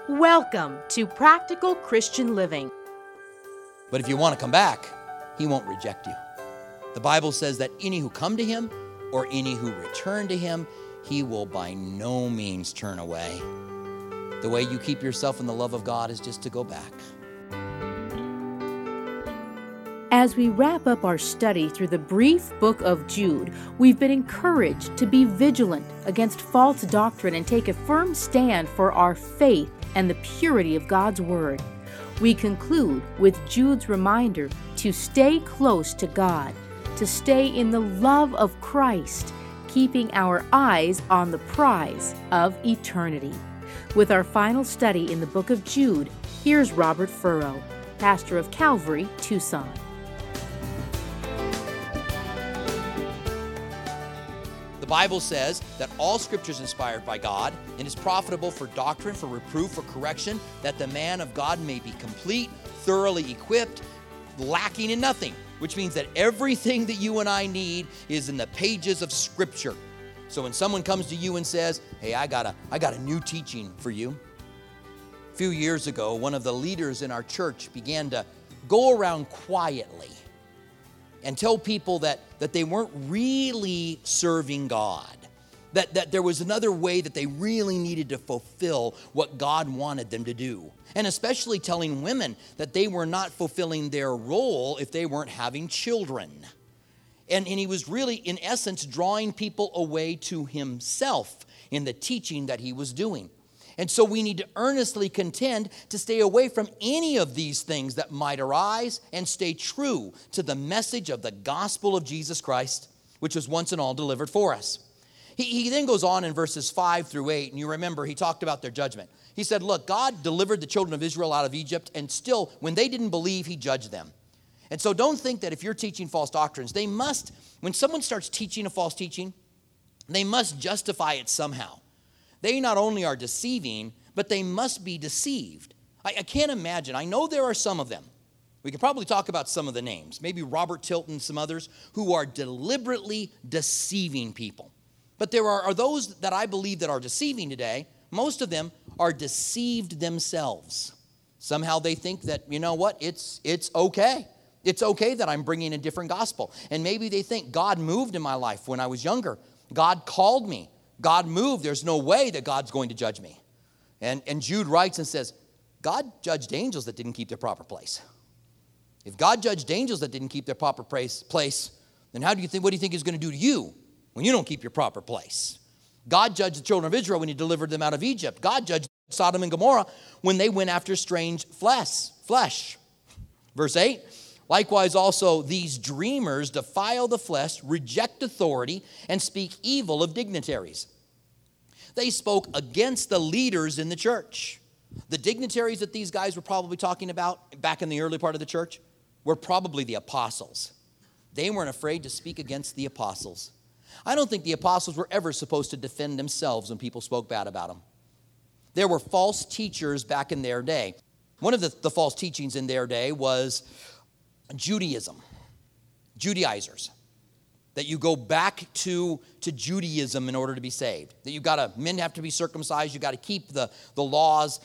Welcome to Practical Christian Living. But if you want to come back, he won't reject you. The Bible says that any who come to him or any who return to him, he will by no means turn away. The way you keep yourself in the love of God is just to go back. As we wrap up our study through the brief book of Jude, we've been encouraged to be vigilant against false doctrine and take a firm stand for our faith and the purity of God's Word. We conclude with Jude's reminder to stay close to God, to stay in the love of Christ, keeping our eyes on the prize of eternity. With our final study in the book of Jude, here's Robert Furrow, pastor of Calvary, Tucson. The Bible says that all Scripture is inspired by God and is profitable for doctrine, for reproof, for correction, that the man of God may be complete, thoroughly equipped, lacking in nothing, which means that everything that you and I need is in the pages of Scripture. So when someone comes to you and says, hey, I got a new teaching for you. A few years ago, one of the leaders in our church began to go around quietly and tell people that they weren't really serving God, that there was another way that they really needed to fulfill what God wanted them to do. And especially telling women that they were not fulfilling their role if they weren't having children. And he was really, in essence, drawing people away to himself in the teaching that he was doing. And so we need to earnestly contend to stay away from any of these things that might arise and stay true to the message of the gospel of Jesus Christ, which was once and all delivered for us. He then goes on in verses 5 through 8, and you remember he talked about their judgment. He said, look, God delivered the children of Israel out of Egypt, and still, when they didn't believe, he judged them. And so don't think that if you're teaching false doctrines, when someone starts teaching a false teaching, they must justify it somehow. They not only are deceiving, but they must be deceived. I can't imagine. I know there are some of them. We could probably talk about some of the names. Maybe Robert Tilton, some others, who are deliberately deceiving people. But there are those that I believe that are deceiving today. Most of them are deceived themselves. Somehow they think that, you know what, it's okay. It's okay that I'm bringing a different gospel. And maybe they think God moved in my life when I was younger. God called me. God moved. There's no way that God's going to judge me. And Jude writes and says, God judged angels that didn't keep their proper place. If God judged angels that didn't keep their proper place, then what do you think he's going to do to you when you don't keep your proper place? God judged the children of Israel when he delivered them out of Egypt. God judged Sodom and Gomorrah when they went after strange flesh. Verse 8, likewise also these dreamers defile the flesh, reject authority, and speak evil of dignitaries. They spoke against the leaders in the church. The dignitaries that these guys were probably talking about back in the early part of the church were probably the apostles. They weren't afraid to speak against the apostles. I don't think the apostles were ever supposed to defend themselves when people spoke bad about them. There were false teachers back in their day. One of the false teachings in their day was Judaism, Judaizers, that you go back to Judaism in order to be saved, that men have to be circumcised, you got to keep the laws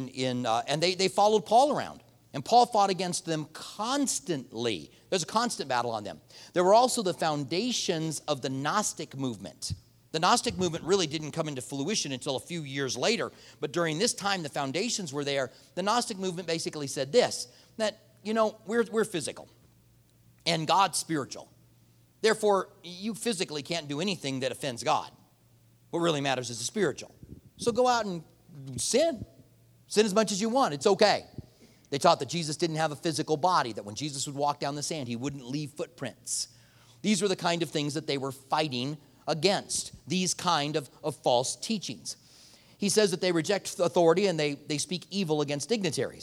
and they followed Paul around. And Paul fought against them constantly. There's a constant battle on them. There were also the foundations of the Gnostic movement. The Gnostic movement really didn't come into fruition until a few years later. But during this time, the foundations were there. The Gnostic movement basically said this, that, we're physical and God's spiritual. Therefore, you physically can't do anything that offends God. What really matters is the spiritual. So go out and sin. Sin as much as you want. It's okay. They taught that Jesus didn't have a physical body, that when Jesus would walk down the sand, he wouldn't leave footprints. These were the kind of things that they were fighting against, these kind of false teachings. He says that they reject authority and they speak evil against dignitaries.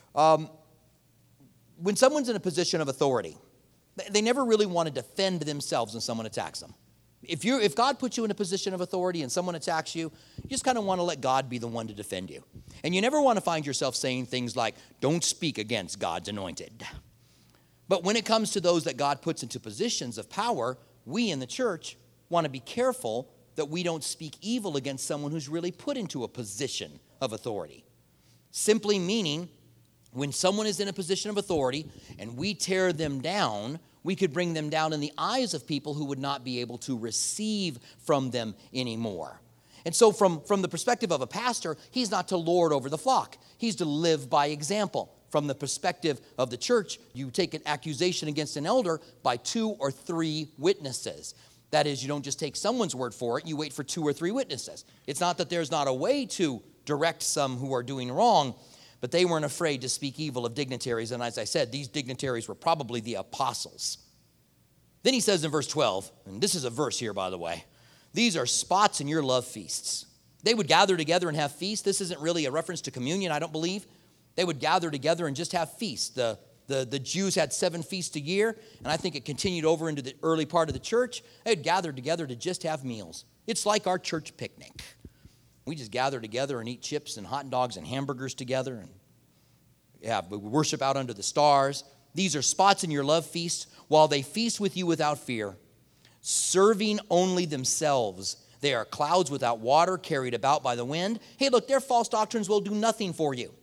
When someone's in a position of authority, they never really want to defend themselves when someone attacks them. If God puts you in a position of authority and someone attacks you, you just kind of want to let God be the one to defend you. And you never want to find yourself saying things like, don't speak against God's anointed. But when it comes to those that God puts into positions of power, we in the church want to be careful that we don't speak evil against someone who's really put into a position of authority. simply meaning when someone is in a position of authority and we tear them down, we could bring them down in the eyes of people who would not be able to receive from them anymore. And so from the perspective of a pastor, he's not to lord over the flock. He's to live by example. From the perspective of the church, you take an accusation against an elder by 2 or 3 witnesses. That is, you don't just take someone's word for it, you wait for 2 or 3 witnesses. It's not that there's not a way to direct some who are doing wrong, but they weren't afraid to speak evil of dignitaries. And as I said, these dignitaries were probably the apostles. Then he says in verse 12, and this is a verse here, by the way, these are spots in your love feasts. They would gather together and have feasts. This isn't really a reference to communion, I don't believe. They would gather together and just have feasts. The Jews had 7 feasts a year, and I think it continued over into the early part of the church. They'd gather together to just have meals. It's like our church picnic. We just gather together and eat chips and hot dogs and hamburgers together, and we worship out under the stars. These are spots in your love feasts, while they feast with you without fear, serving only themselves. They are clouds without water, carried about by the wind. Hey, look, their false doctrines will do nothing for you.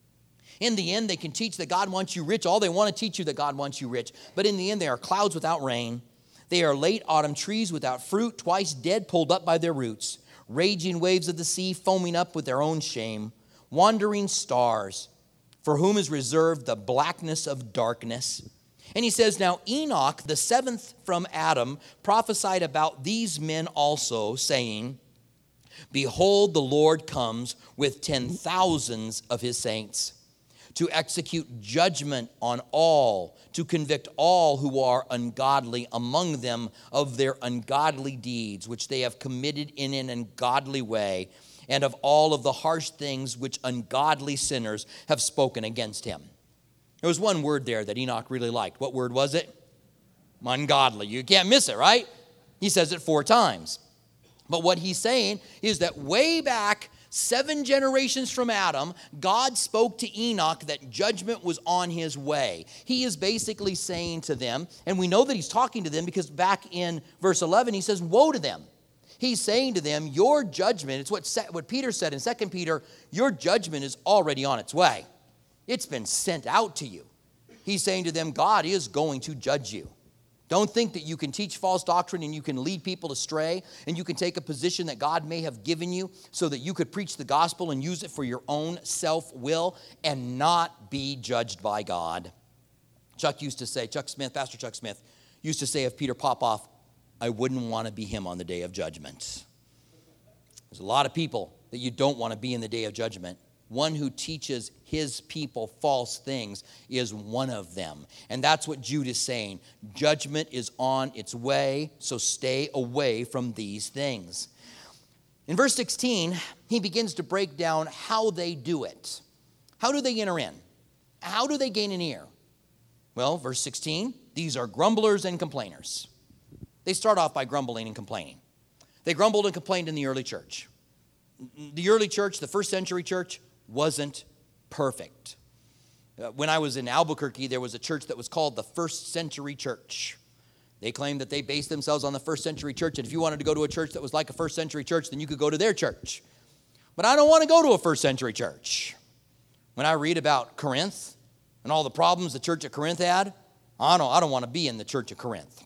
In the end, they can teach that God wants you rich. All they want to teach you that God wants you rich. But in the end, they are clouds without rain. They are late autumn trees without fruit, twice dead, pulled up by their roots. Raging waves of the sea, foaming up with their own shame. Wandering stars, for whom is reserved the blackness of darkness. And he says, now Enoch, the 7th from Adam, prophesied about these men also, saying, behold, the Lord comes with 10,000s of his saints, to execute judgment on all, to convict all who are ungodly among them of their ungodly deeds, which they have committed in an ungodly way, and of all of the harsh things which ungodly sinners have spoken against him. There was one word there that Enoch really liked. What word was it? Ungodly. You can't miss it, right? He says it 4 times. But what he's saying is that way back 7 generations from Adam, God spoke to Enoch that judgment was on his way. He is basically saying to them, and we know that he's talking to them because back in verse 11, he says, woe to them. He's saying to them, your judgment, it's what Peter said in 2 Peter, your judgment is already on its way. It's been sent out to you. He's saying to them, God is going to judge you. Don't think that you can teach false doctrine and you can lead people astray and you can take a position that God may have given you so that you could preach the gospel and use it for your own self-will and not be judged by God. Pastor Chuck Smith used to say of Peter Popoff, I wouldn't want to be him on the day of judgment. There's a lot of people that you don't want to be in the day of judgment. One who teaches his people false things is one of them. And that's what Jude is saying. Judgment is on its way, so stay away from these things. In verse 16, he begins to break down how they do it. How do they enter in? How do they gain an ear? Well, verse 16, these are grumblers and complainers. They start off by grumbling and complaining. They grumbled and complained in the early church. The early church, the first century church, wasn't perfect. When I was in Albuquerque, there was a church that was called the First Century Church. They claimed that they based themselves on the first century church, and if you wanted to go to a church that was like a first century church, then you could go to their church. But I don't want to go to a first century church. When I read about Corinth and all the problems the church at Corinth had, I don't want to be in the church of Corinth.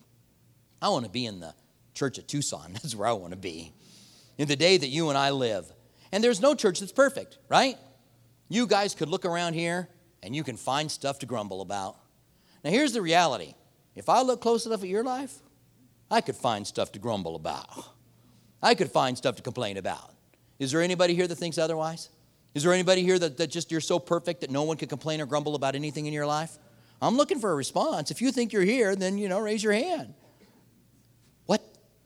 I want to be in the church at Tucson. That's where I want to be. In the day that you and I live. And there's no church that's perfect, right? You guys could look around here and you can find stuff to grumble about. Now here's the reality. If I look close enough at your life, I could find stuff to grumble about. I could find stuff to complain about. Is there anybody here that thinks otherwise? Is there anybody here that just you're so perfect that no one can complain or grumble about anything in your life? I'm looking for a response. If you think you're here, then, raise your hand. What?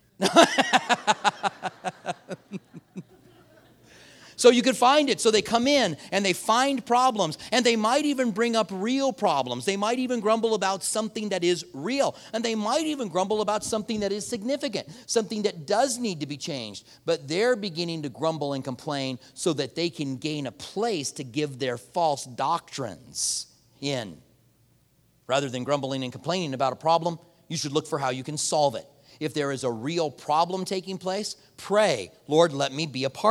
So you could find it. So they come in and they find problems, and they might even bring up real problems. They might even grumble about something that is real, and they might even grumble about something that is significant, something that does need to be changed. But they're beginning to grumble and complain so that they can gain a place to give their false doctrines in. Rather than grumbling and complaining about a problem, you should look for how you can solve it. If there is a real problem taking place, pray, Lord, let me be a part of it.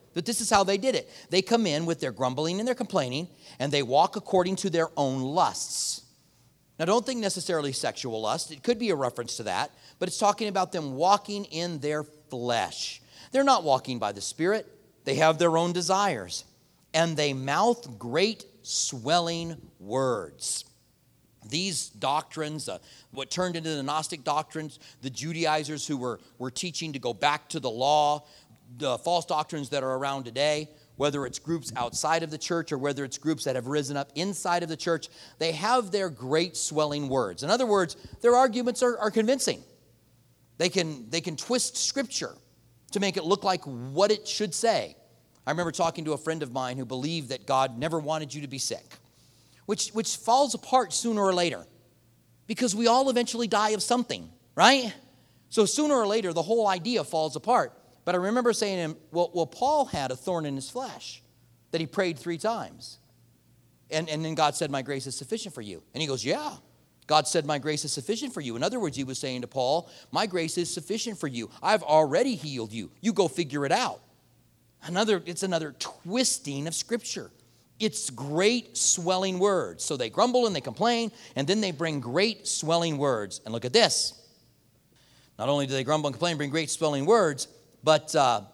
But this is how they did it. They come in with their grumbling and their complaining, and they walk according to their own lusts. Now, don't think necessarily sexual lust. It could be a reference to that, but it's talking about them walking in their flesh. They're not walking by the Spirit. They have their own desires, and they mouth great swelling words. These doctrines, what turned into the Gnostic doctrines, the Judaizers who were teaching to go back to the law, the false doctrines that are around today, whether it's groups outside of the church or whether it's groups that have risen up inside of the church, they have their great swelling words. In other words, their arguments are convincing. They can twist Scripture to make it look like what it should say. I remember talking to a friend of mine who believed that God never wanted you to be sick, which falls apart sooner or later, because we all eventually die of something, right? So sooner or later, the whole idea falls apart. But I remember saying to him, well, Paul had a thorn in his flesh that he prayed 3 times. And then God said, my grace is sufficient for you. And he goes, yeah, God said, my grace is sufficient for you. In other words, he was saying to Paul, my grace is sufficient for you. I've already healed you. You go figure it out. It's another twisting of Scripture. It's great swelling words. So they grumble and they complain, and then they bring great swelling words. And look at this. Not only do they grumble and complain and bring great swelling words, but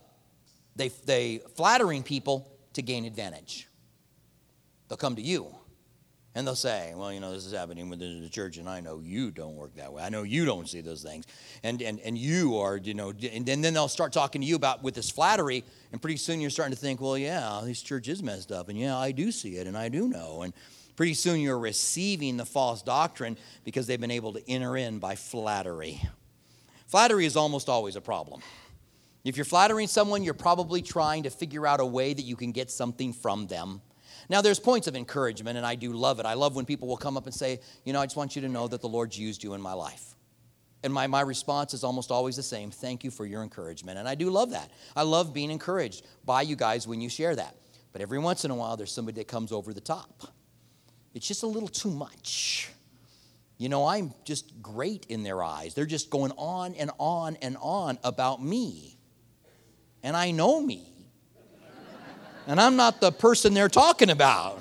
they flattering people to gain advantage. They'll come to you and they'll say, well, this is happening within the church, and I know you don't work that way. I know you don't see those things. And you are, and then they'll start talking to you about with this flattery, and pretty soon you're starting to think, well, yeah, this church is messed up, and yeah, I do see it, and I do know. And pretty soon you're receiving the false doctrine because they've been able to enter in by flattery. Flattery is almost always a problem. If you're flattering someone, you're probably trying to figure out a way that you can get something from them. Now, there's points of encouragement, and I do love it. I love when people will come up and say, I just want you to know that the Lord's used you in my life. And my response is almost always the same. Thank you for your encouragement. And I do love that. I love being encouraged by you guys when you share that. But every once in a while, there's somebody that comes over the top. It's just a little too much. I'm just great in their eyes. They're just going on and on and on about me. And I know me. And I'm not the person they're talking about.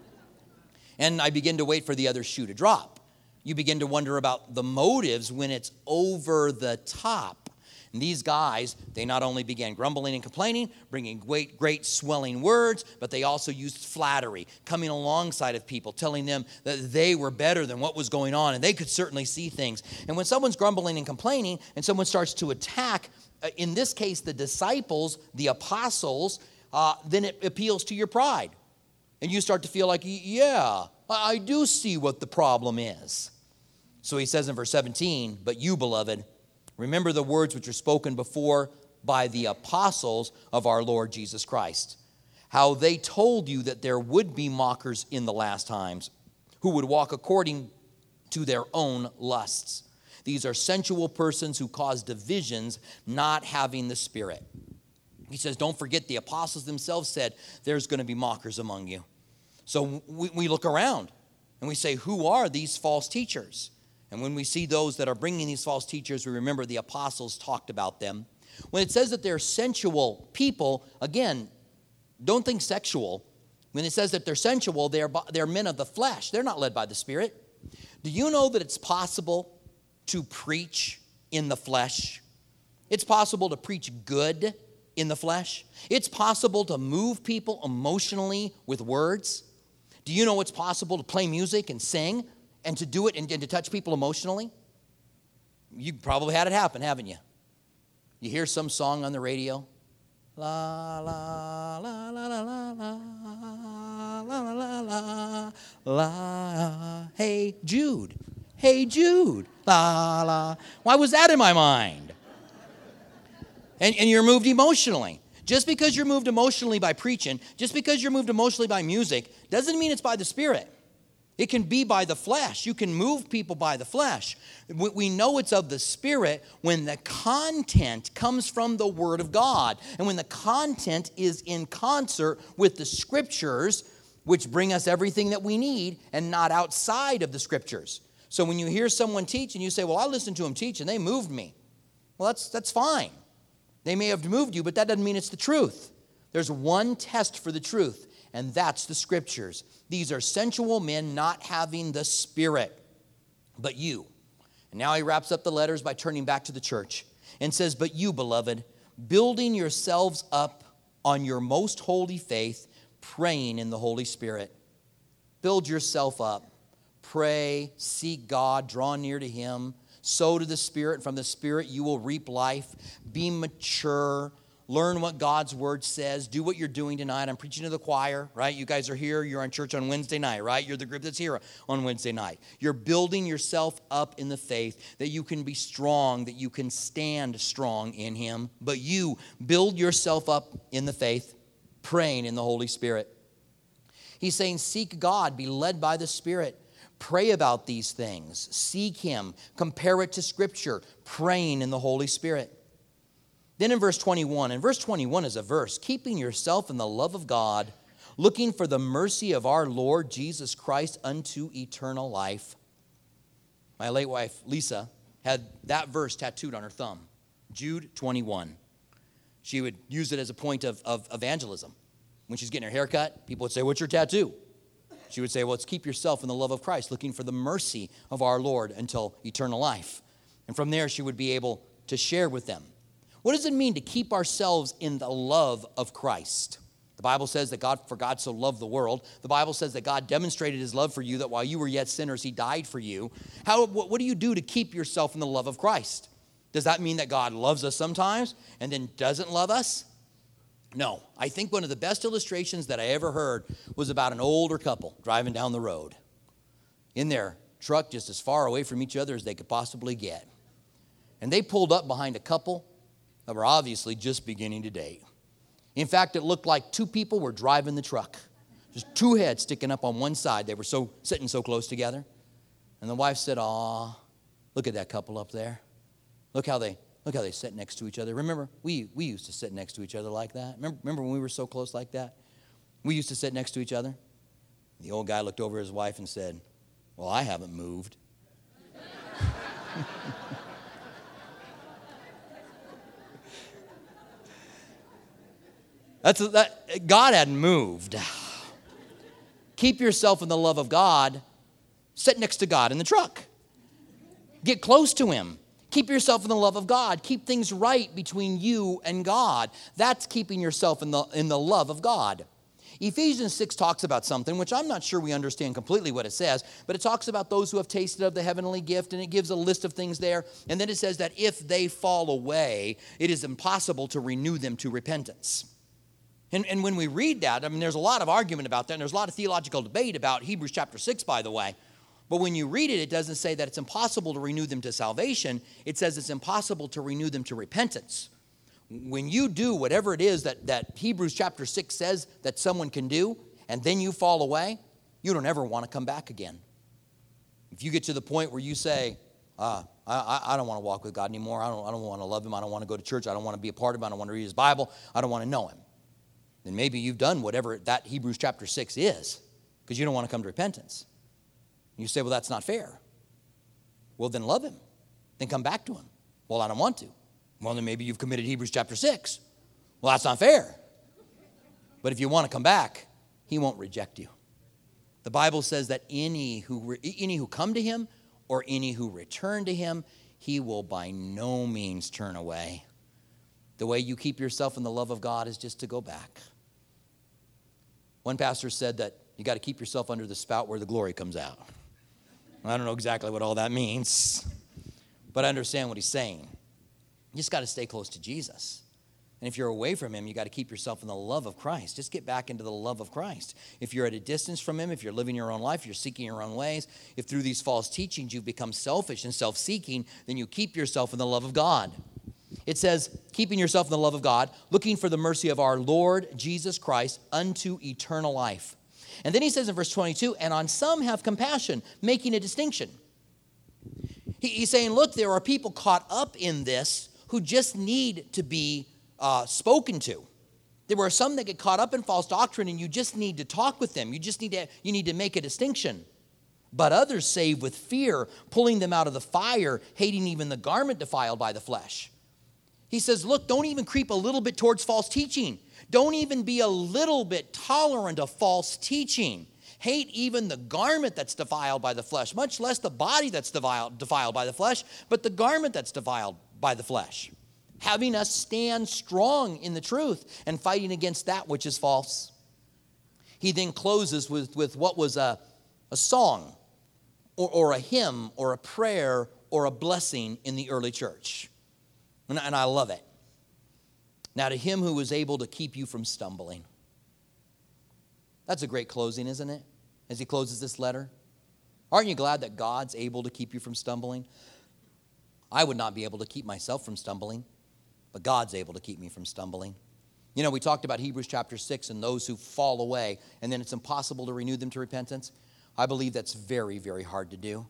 And I begin to wait for the other shoe to drop. You begin to wonder about the motives when it's over the top. And these guys, they not only began grumbling and complaining, bringing great swelling words, but they also used flattery, coming alongside of people, telling them that they were better than what was going on, and they could certainly see things. And when someone's grumbling and complaining, and someone starts to attack, in this case, the disciples, the apostles, then it appeals to your pride. And you start to feel like, yeah, I do see what the problem is. So he says in verse 17, but you, beloved, remember the words which were spoken before by the apostles of our Lord Jesus Christ, how they told you that there would be mockers in the last times who would walk according to their own lusts. These are sensual persons who cause divisions, not having the Spirit. He says, don't forget, the apostles themselves said there's going to be mockers among you. So we look around and we say, who are these false teachers? And when we see those that are bringing these false teachers, we remember the apostles talked about them. When it says that they're sensual people, again, don't think sexual. When it says that they're sensual, they're men of the flesh. They're not led by the Spirit. Do you know that it's possible to preach in the flesh? It's possible to preach good in the flesh. It's possible to move people emotionally with words. Do you know it's possible to play music and sing and to do it and to touch people emotionally? You probably had it happen, haven't you? You hear some song on the radio. La, la, la, la, la, la, la, la, la, la, la. Hey, Jude. Hey, Jude. La, la. Why was that in my mind? And you're moved emotionally. Just because you're moved emotionally by preaching, just because you're moved emotionally by music, doesn't mean it's by the Spirit. It can be by the flesh. You can move people by the flesh. We know it's of the Spirit when the content comes from the Word of God. And when the content is in concert with the Scriptures, which bring us everything that we need and not outside of the Scriptures. So when you hear someone teach and you say, well, I listened to them teach and they moved me. Well, that's fine. They may have moved you, but that doesn't mean it's the truth. There's one test for the truth, and that's the Scriptures. These are sensual men not having the Spirit, but you. And now he wraps up the letters by turning back to the church and says, but you, beloved, building yourselves up on your most holy faith, praying in the Holy Spirit. Build yourself up. Pray, seek God, draw near to him. Sow to the Spirit, and from the Spirit you will reap life. Be mature. Learn what God's word says. Do what you're doing tonight. I'm preaching to the choir, right? You guys are here. You're on church on Wednesday night, right? You're the group that's here on Wednesday night. You're building yourself up in the faith that you can be strong, that you can stand strong in him. But you build yourself up in the faith, praying in the Holy Spirit. He's saying, seek God, be led by the Spirit. Pray about these things. Seek him. Compare it to Scripture, praying in the Holy Spirit. Then in verse 21, and verse 21 is a verse, keeping yourself in the love of God, looking for the mercy of our Lord Jesus Christ unto eternal life. My late wife, Lisa, had that verse tattooed on her thumb, Jude 21. She would use it as a point of evangelism. When she's getting her hair cut, people would say, what's your tattoo? She would say, well, it's keep yourself in the love of Christ, looking for the mercy of our Lord until eternal life. And from there, she would be able to share with them. What does it mean to keep ourselves in the love of Christ? The Bible says that for God so loved the world. The Bible says that God demonstrated his love for you, that while you were yet sinners, he died for you. What do you do to keep yourself in the love of Christ? Does that mean that God loves us sometimes and then doesn't love us? No. I think one of the best illustrations that I ever heard was about an older couple driving down the road in their truck just as far away from each other as they could possibly get. And they pulled up behind a couple that were obviously just beginning to date. In fact, it looked like two people were driving the truck. Just two heads sticking up on one side. They were sitting so close together. And the wife said, aw, look at that couple up there. Look how they sit next to each other. Remember, we used to sit next to each other like that. Remember when we were so close like that? We used to sit next to each other. The old guy looked over at his wife and said, well, I haven't moved. God hadn't moved. Keep yourself in the love of God. Sit next to God in the truck. Get close to him. Keep yourself in the love of God. Keep things right between you and God. That's keeping yourself in the love of God. Ephesians 6 talks about something, which I'm not sure we understand completely what it says, but it talks about those who have tasted of the heavenly gift, and it gives a list of things there. And then it says that if they fall away, it is impossible to renew them to repentance. And when we read that, I mean, there's a lot of argument about that, and there's a lot of theological debate about Hebrews chapter 6, by the way. But when you read it, it doesn't say that it's impossible to renew them to salvation. It says it's impossible to renew them to repentance. When you do whatever it is that Hebrews chapter 6 says that someone can do, and then you fall away, you don't ever want to come back again. If you get to the point where you say, I don't want to walk with God anymore, I don't want to love him, I don't want to go to church, I don't want to be a part of him, I don't want to read his Bible, I don't want to know him, then maybe you've done whatever that Hebrews chapter 6 is, because you don't want to come to repentance. You say, well, that's not fair. Well, then love him. Then come back to him. Well, I don't want to. Well, then maybe you've committed Hebrews chapter 6. Well, that's not fair. But if you want to come back, he won't reject you. The Bible says that any who come to him or any who return to him, he will by no means turn away. The way you keep yourself in the love of God is just to go back. One pastor said that you got to keep yourself under the spout where the glory comes out. I don't know exactly what all that means, but I understand what he's saying. You just got to stay close to Jesus. And if you're away from him, you got to keep yourself in the love of Christ. Just get back into the love of Christ. If you're at a distance from him, if you're living your own life, you're seeking your own ways, if through these false teachings you've become selfish and self-seeking, then you keep yourself in the love of God. It says, keeping yourself in the love of God, looking for the mercy of our Lord Jesus Christ unto eternal life. And then he says in verse 22, and on some have compassion, making a distinction. He's saying, look, there are people caught up in this who just need to be spoken to. There are some that get caught up in false doctrine, and you just need to talk with them. You need to make a distinction. But others save with fear, pulling them out of the fire, hating even the garment defiled by the flesh. He says, look, don't even creep a little bit towards false teaching. Don't even be a little bit tolerant of false teaching. Hate even the garment that's defiled by the flesh, much less the body that's defiled by the flesh, but the garment that's defiled by the flesh. Having us stand strong in the truth and fighting against that which is false. He then closes with what was a song or a hymn or a prayer or a blessing in the early church. And I love it. Now to him who was able to keep you from stumbling. That's a great closing, isn't it? As he closes this letter. Aren't you glad that God's able to keep you from stumbling? I would not be able to keep myself from stumbling, but God's able to keep me from stumbling. You know, we talked about Hebrews chapter 6 and those who fall away, and then it's impossible to renew them to repentance. I believe that's very, very hard to do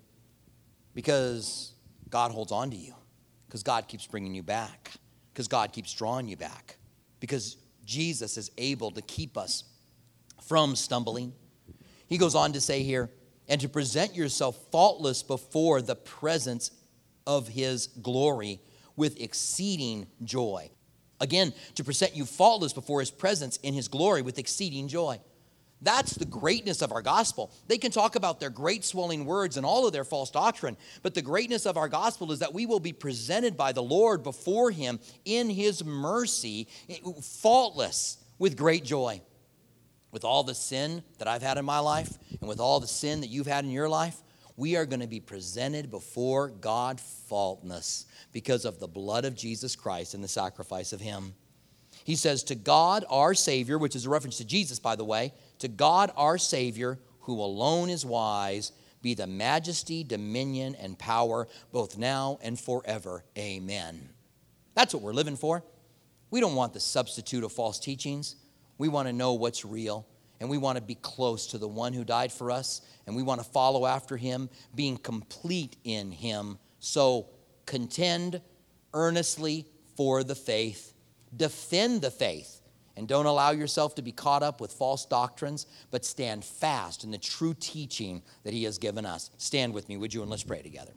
because God holds on to you, because God keeps bringing you back, because God keeps drawing you back, because Jesus is able to keep us from stumbling. He goes on to say here, and to present yourself faultless before the presence of his glory with exceeding joy. Again, to present you faultless before his presence in his glory with exceeding joy. That's the greatness of our gospel. They can talk about their great swelling words and all of their false doctrine, but the greatness of our gospel is that we will be presented by the Lord before him in his mercy, faultless, with great joy. With all the sin that I've had in my life and with all the sin that you've had in your life, we are going to be presented before God faultless because of the blood of Jesus Christ and the sacrifice of him. He says, to God our Savior, which is a reference to Jesus, by the way, to God our Savior, who alone is wise, be the majesty, dominion, and power, both now and forever. Amen. That's what we're living for. We don't want the substitute of false teachings. We want to know what's real, and we want to be close to the one who died for us, and we want to follow after him, being complete in him. So contend earnestly for the faith. Defend the faith, and don't allow yourself to be caught up with false doctrines, but stand fast in the true teaching that he has given us. Stand with me, would you, and let's pray together.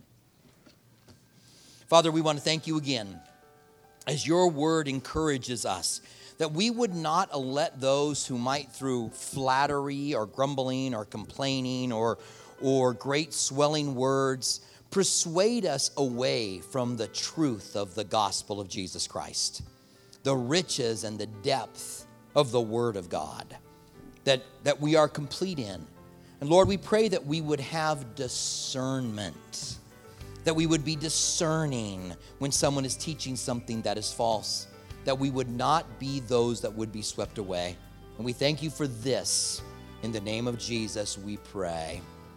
Father, we want to thank you again as your word encourages us that we would not let those who might through flattery or grumbling or complaining or great swelling words persuade us away from the truth of the gospel of Jesus Christ, the riches and the depth of the word of God that we are complete in. And Lord, we pray that we would have discernment, that we would be discerning when someone is teaching something that is false, that we would not be those that would be swept away. And we thank you for this. In the name of Jesus, we pray.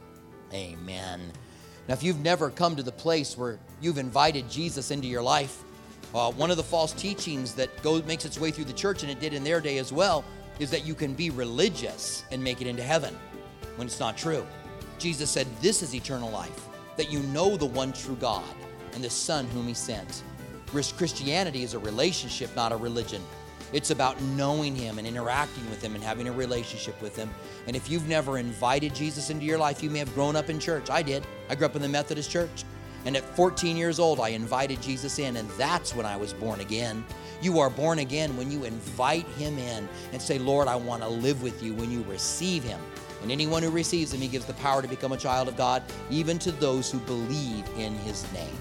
Amen. Now, if you've never come to the place where you've invited Jesus into your life, one of the false teachings that makes its way through the church, and it did in their day as well, is that you can be religious and make it into heaven, when it's not true. Jesus said, this is eternal life, that you know the one true God and the Son whom he sent. Christianity is a relationship, not a religion. It's about knowing him and interacting with him and having a relationship with him. And if you've never invited Jesus into your life, you may have grown up in church. I did. I grew up in the Methodist church. And at 14 years old, I invited Jesus in, and that's when I was born again. You are born again when you invite him in and say, Lord, I want to live with you, when you receive him. And anyone who receives him, he gives the power to become a child of God, even to those who believe in his name.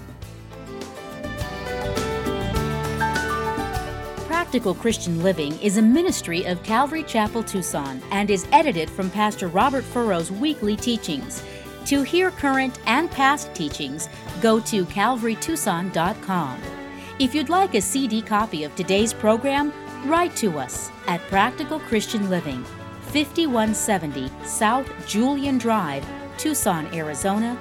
Practical Christian Living is a ministry of Calvary Chapel, Tucson, and is edited from Pastor Robert Furrow's weekly teachings. To hear current and past teachings, go to calvarytucson.com. If you'd like a CD copy of today's program, write to us at Practical Christian Living, 5170 South Julian Drive, Tucson, Arizona,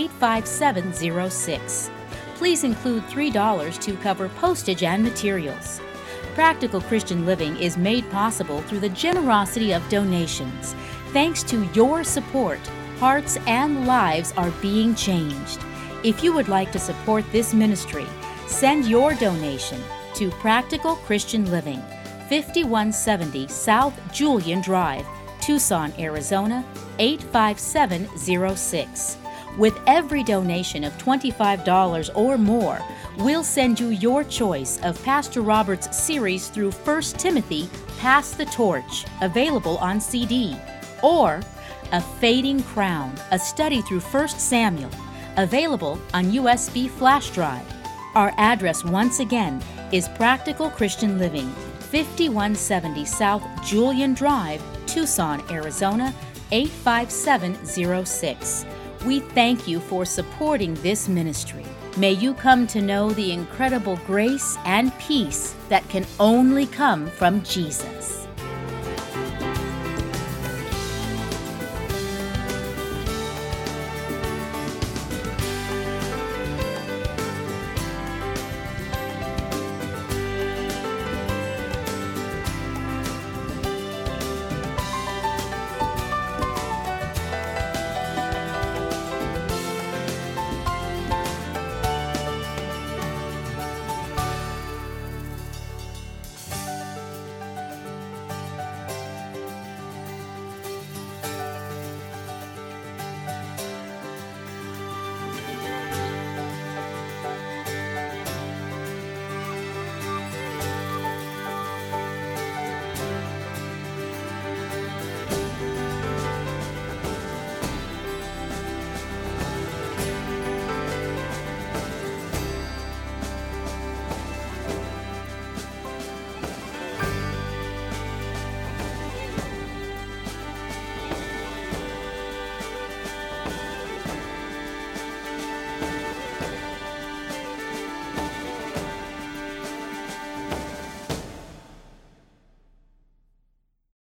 85706. Please include $3 to cover postage and materials. Practical Christian Living is made possible through the generosity of donations. Thanks to your support, hearts and lives are being changed. If you would like to support this ministry, send your donation to Practical Christian Living, 5170 South Julian Drive, Tucson, Arizona, 85706. With every donation of $25 or more, we'll send you your choice of Pastor Robert's series through 1 Timothy, Pass the Torch, available on CD, or A Fading Crown, a study through 1 Samuel, available on USB flash drive. Our address once again is Practical Christian Living, 5170 South Julian Drive, Tucson, Arizona, 85706. We thank you for supporting this ministry. May you come to know the incredible grace and peace that can only come from Jesus.